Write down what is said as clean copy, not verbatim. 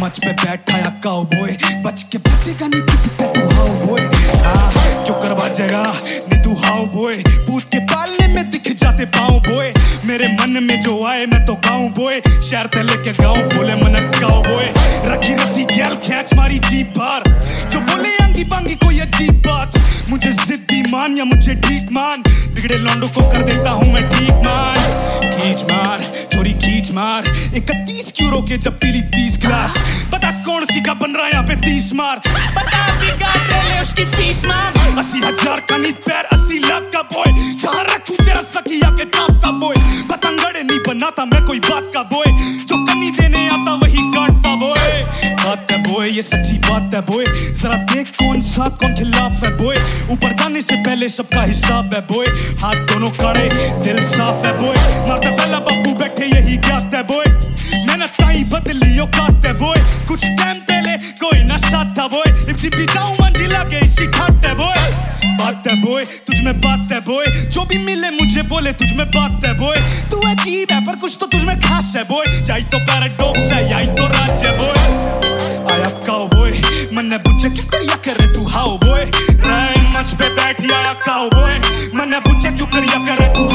मंच पे बैठा या काउबॉय, बच के बचेगा नहीं कितने तू हाउ बॉय। क्यों करवा जगा नहीं तू हाउ बॉय, पूत के पालने में दिख जाते पाँव बॉय। मेरे मन में जो आए मैं तो गाऊं बॉय, शहर ते लेके गाऊं बोले मन काउ बॉय। रखी रसी गैल खैच मारी जीप बार, जो बोले अंगी बांगी कोई अजीब बात। मुझे जिद्दी मान या मुझे ठीक मान, बिगड़े लौंडों को कर देता हूँ मैं ठीक मान। खींच मार चोरी खींच मार, 31 क्यों रोके जब पीली 30 गिलास। बता कौन सी का बन रहा यहाँ पे 30 मार, बता ले उसकी फीस मार। 80,000 का नी पैर 80 लाख का बॉय, जहाँ रखूं तेरा सखिया के ताप का बॉय। पतंगड़े नहीं बनाता मैं कोई बात का बॉय, जो कमी देने आता वही काटता बॉय। बात है बॉय ये सच्ची बात है बॉय, जरा देख कौन सा कौन खिलाफ है बॉय। ऊपर जाने से पहले सबका हिसाब है बॉय, हाथ दोनों काड़े दिल साफ है बॉय। मारते पहला बापू बैठे यही ज्ञात है बॉय, मेहनत ताई बदली औकात है बॉय। कुछ टाइम पहले कोई ना साथ था बॉय, इप्सी भी जाऊं मंजिला के इसी ठाट है बॉय। बात है बॉय तुझ में बात है बॉय, जो भी मिले मुझे बोले तुझ में बात है बॉय। तू अजीब है पर कुछ तो तुझ में खास है बॉय, यही तो पैराडॉक्स है यही तो राज है बॉय। आया काउबॉय मन्ने बुझे क्यों करिया करे तू हाउ बॉय, रैन मंच पे बैठी आया काउबॉय। मन्ने बुझे क्यों करिया करे तू